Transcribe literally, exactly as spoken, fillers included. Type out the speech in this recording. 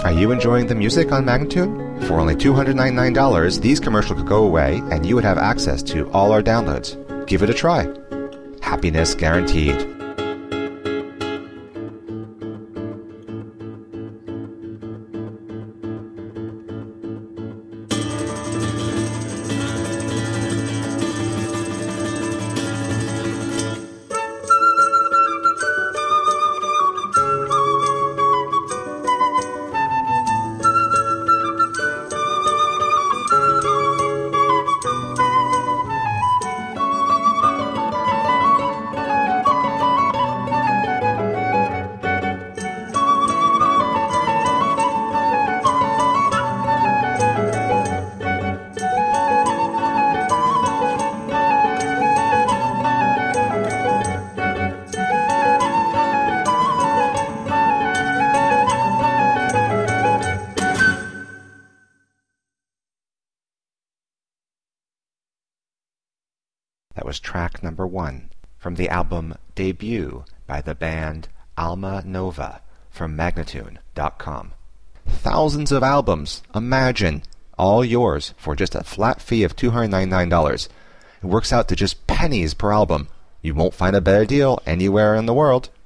Are you enjoying the music on Magnatune? For only two hundred ninety-nine dollars, these commercials could go away and you would have access to all our downloads. Give it a try. Happiness guaranteed. That was track number one from the album Debut by the band Alma Nova from Magnatune dot com. Thousands of albums, imagine, all yours for just a flat fee of two hundred ninety-nine dollars. It works out to just pennies per album. You won't find a better deal anywhere in the world.